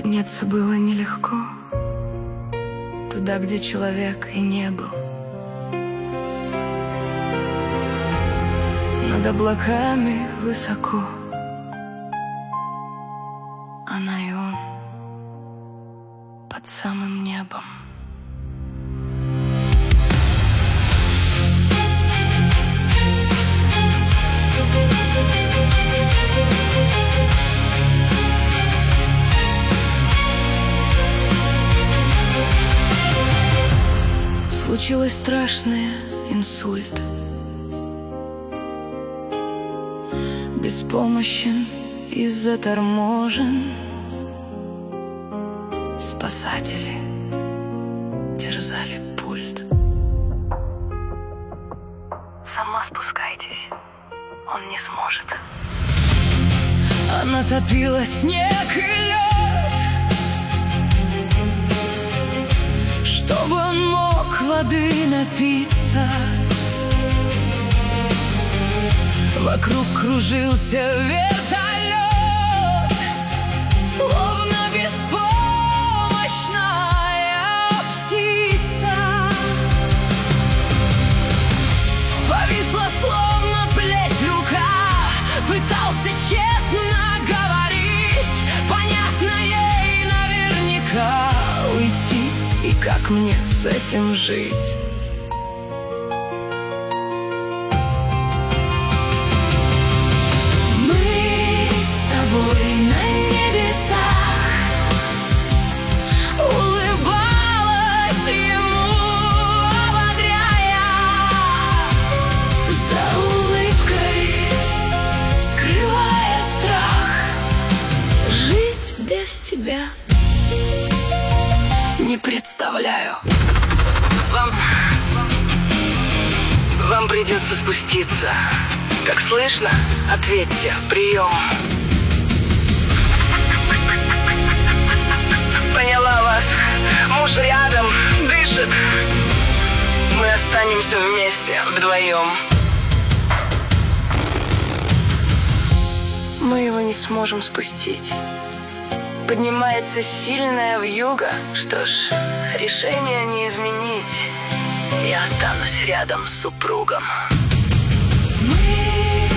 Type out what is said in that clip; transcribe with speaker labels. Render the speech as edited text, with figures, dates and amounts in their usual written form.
Speaker 1: Подняться было нелегко туда, где человек и не был. Над облаками высоко она и он под самым небом. Случилось страшное, инсульт. Беспомощен и заторможен. Спасатели терзали пульт. Сама спускайтесь, он не сможет. Она топила снег и лед, чтобы он мог воды напиться. Вокруг кружился вертолет, словно беспомощная птица. Повисла словно плеть рука, пытался тщетно говорить. Понятно ей наверняка уйти, и как мне с этим жить? Без тебя не представляю.
Speaker 2: Вам придется спуститься. Как слышно? Ответьте. Прием. Поняла вас. Муж рядом, дышит. Мы останемся вместе, вдвоем. Мы его не сможем спустить. Поднимается сильная вьюга. Что ж, решение не изменить. Я останусь рядом с супругом.
Speaker 1: Мы